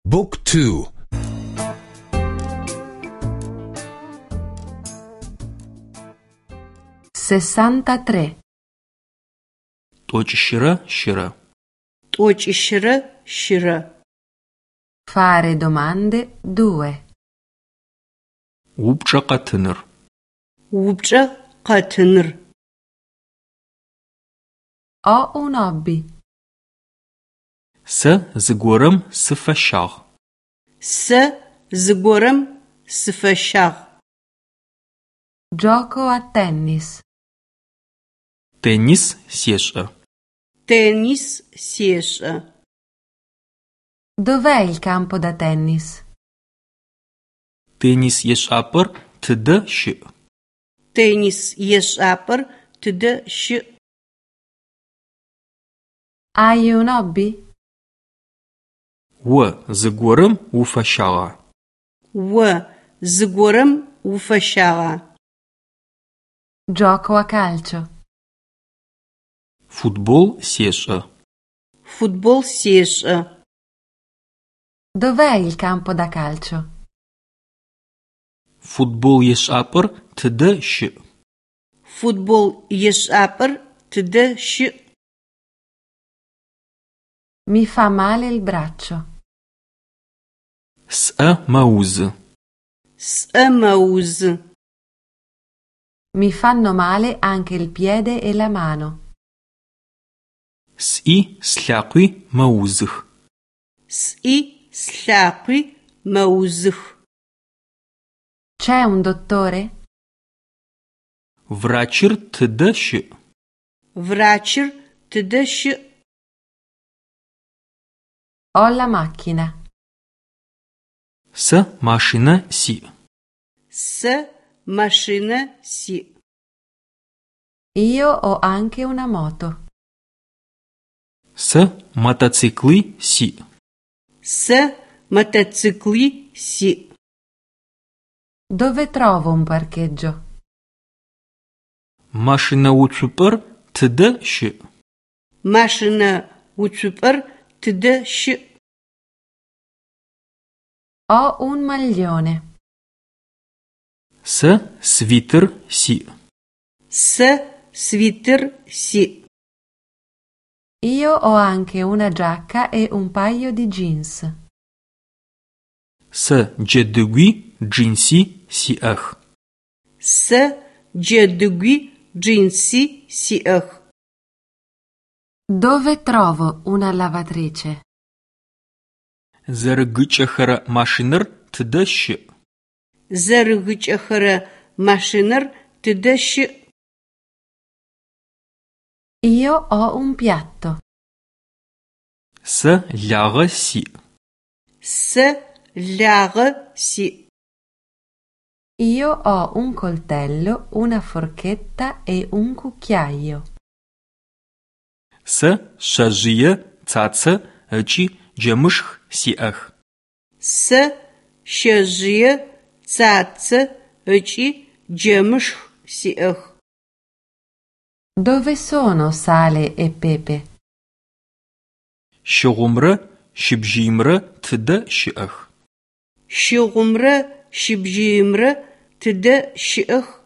Book 2. 63. T'oç'ışıra şıra. T'oç'ışıra şıra. Fare domande 2. Vupç'a qatınır. Vupç'a qatınır. Ho un hobby. Se zıgorım sıfeşağ. Se zıgorım sıfeşağ. Gioco a tennis. Tennis sêş'e. Tennis sêş'e. Dov'è il campo da tennis? Tennis yêş'ap'er tıde şı'. Tennis yêş'ap'er tıde şı'. Hai un hobby? Vo zıgorım ufeşağa. Vo zıgorım ufeşağa. Gioco a calcio. Futbol sêş'e. Futbol sêş'e. Dov'è il campo da calcio? Futbol yêş'ap'er tıde şı'. Futbol yêş'ap'er tıde şı'. Mi fa male il braccio. S'e meuzı. S'e meuzı. Mi fanno male anche il piede e la mano. S'i slhaqui meuzıx. S'i slhaqui meuzıx. C'è un dottore? Vraçır tıde şı'. Vraçır tıde şı'. Ho la macchina. Se maşşina si'. Se mașină si'. Io ho anche una moto. Se motocicli si'. Se motocicli si'. Dove trovo un parcheggio? Maşşinautsup'er tıde şı'. Mașină utsup'er tıde şı'. Ho un maglione. Se svitr si'. Se svitr si'. Io ho anche una giacca e un paio di jeans. Se cedıgui jeansi si'ex. Se cedıgui jeansi si'ex. Dove trovo una lavatrice? Zerıgıç'exere maşşiner tıde şı'. Zerıgıç'exere mașiner tıde şı'. Io ho un piatto. Se lağe si'. Se lağe si'. Io ho un coltello, una forchetta e un cucchiaio. Se şezjıye, tsatse ıç'i cemışx si'ex. Se şezjıye, tsatse ıç'i cemışx si'ex. Dove sono sale e pepe? Şığumre, şıbjimre tıde şı'ex. Şığumre, şıbjimre tıde şı'ex.